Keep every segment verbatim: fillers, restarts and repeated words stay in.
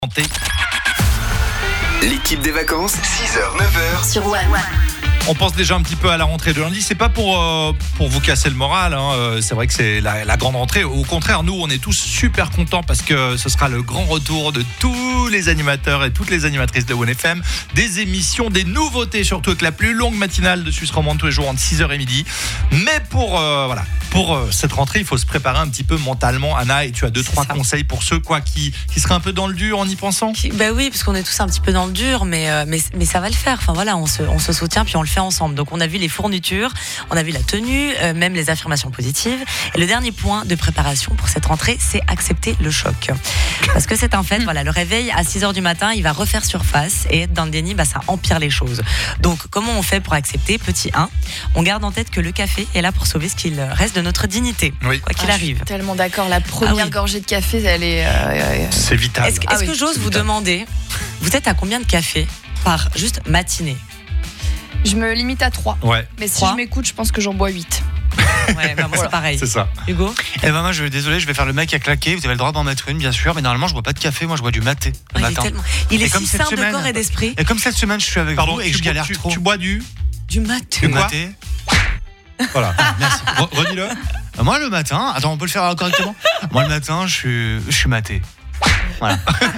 L'équipe des vacances, six heures neuf heures sur One. On pense déjà un petit peu à la rentrée de lundi. C'est pas pour euh, pour vous casser le moral. Hein. C'est vrai que c'est la, la grande rentrée. Au contraire, nous, on est tous super contents parce que ce sera le grand retour de tous les animateurs et toutes les animatrices de One F M. Des émissions, des nouveautés, surtout avec la plus longue matinale de Suisse romande tous les jours entre six heures et midi. Mais pour euh, voilà, pour euh, cette rentrée, il faut se préparer un petit peu mentalement. Anna, et tu as deux C'est trois ça. conseils pour ceux quoi qui qui seraient un peu dans le dur en y pensant. Bah oui, parce qu'on est tous un petit peu dans le dur, mais, euh, mais, mais ça va le faire. Enfin voilà, on se, on se soutient puis on le fait ensemble. Donc on a vu les fournitures, on a vu la tenue, euh, même les affirmations positives. Et le dernier point de préparation pour cette rentrée, c'est accepter le choc. Parce que c'est un fait, voilà, le réveil à six heures du matin, il va refaire surface et être dans le déni, bah, ça empire les choses. Donc comment on fait pour accepter? Petit un, on garde en tête que le café est là pour sauver ce qu'il reste de notre dignité, Oui. quoi qu'il Ah, arrive. Je suis tellement d'accord. La première Ah oui. gorgée de café, elle est. euh, euh, C'est vital. Est-ce, que- Ah est-ce oui, que j'ose c'est vous vital. demander, vous êtes à combien de café par juste matinée? je me limite à trois. Ouais, Mais si Trois. je m'écoute, je pense que j'en bois huit. Ouais, bah moi c'est pareil. c'est ça. Hugo? Eh ben moi je désolé, je vais faire le mec à claquer. Vous avez le droit d'en mettre une bien sûr, mais normalement je bois pas de café, moi je bois du maté le Il est, matin. tellement... il est Et comme si cette simple de semaine- corps et d'esprit. Et comme cette semaine je suis avec Pardon, vous et que tu, je galère tu, trop. tu bois du Du matin. du quoi maté. Voilà. Merci. Re- Redis-le. Euh, Moi le matin, attends on peut le faire correctement. Moi le matin je suis je suis maté. Voilà.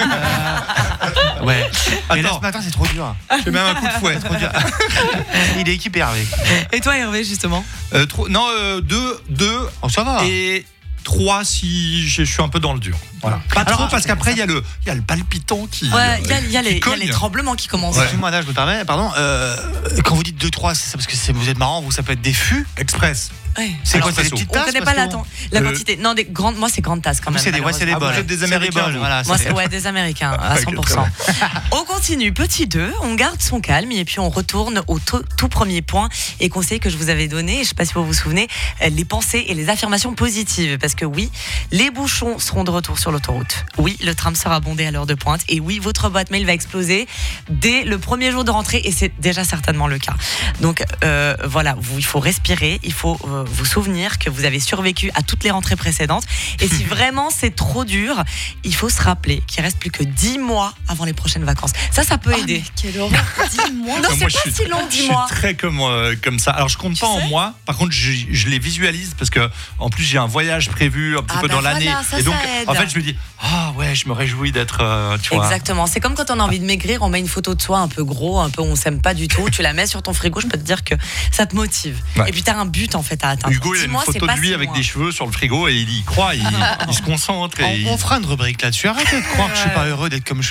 Euh, ouais. Et là Attends. ce matin c'est trop dur. Je fais même un coup de fouet. Trop dur. Il est équipé Hervé. Et toi Hervé justement? Euh, trop- non, euh, deux, deux Oh ça va. et trois si je, je suis un peu dans le dur. Voilà. Pas Alors, trop ah, parce qu'après il y a le il y a le palpitant qui. Ouais, il y a, il y a qui les, il y a cogne. les tremblements qui commencent. Ouais. Excuse-moi là je me permets, pardon. Euh, quand vous dites deux trois, c'est ça parce que c'est, vous êtes marrant, vous ça peut être des fûts. Express. Ouais. C'est Alors, quoi, c'est des façon. petites On tasses connaît parce pas la, que ton- la Euh, quantité. Non, des grandes, moi c'est grandes tasses quand Vous, même. c'est des, ouais, c'est des Ah, vous bols. êtes des C'est Américains, bols, vous. voilà. Moi, c'est c'est des- ouais, des Américains, à Ok, cent pour cent. On continue, petit deux, on garde son calme et puis on retourne au tout, tout premier point et conseil que je vous avais donné, je ne sais pas si vous vous souvenez, euh, les pensées et les affirmations positives. Parce que oui, les bouchons seront de retour sur l'autoroute. Oui, le tram sera bondé à l'heure de pointe. Et oui, votre boîte mail va exploser dès le premier jour de rentrée et c'est déjà certainement le cas. Donc euh, voilà, vous, il faut respirer, il faut euh, vous souvenir que vous avez survécu à toutes les rentrées précédentes. Et si vraiment c'est trop dur, il faut se rappeler qu'il reste plus que dix mois avant les prochaines vacances. Ça, ça peut Oh, aider. mais quelle horreur. Dis-moi. Non, Moi, c'est je pas suis si très- long, Je suis dis-moi. très comme, euh, comme ça. Alors, je compte pas en sais moi. Par contre, je, je les visualise parce que, en plus, j'ai un voyage prévu un petit Ah peu bah dans voilà, l'année. ça, Et donc, ça aide. en fait, je me dis, ah ouais, je me réjouis d'être, euh, tu vois. Exactement. C'est comme quand on a envie de maigrir, on met une photo de soi un peu gros, un peu où on s'aime pas du tout. Tu la mets sur ton frigo, je peux te dire que ça te motive. Ouais. Et puis t'as un but en fait à atteindre. Hugo, il a une Dis-moi, c'est photo de pas lui six avec mois. des cheveux sur le frigo et il y croit, il, il se concentre. Et On, il- on fera une rubrique là-dessus. Arrêtez de croire que je suis pas heureux d'être comme je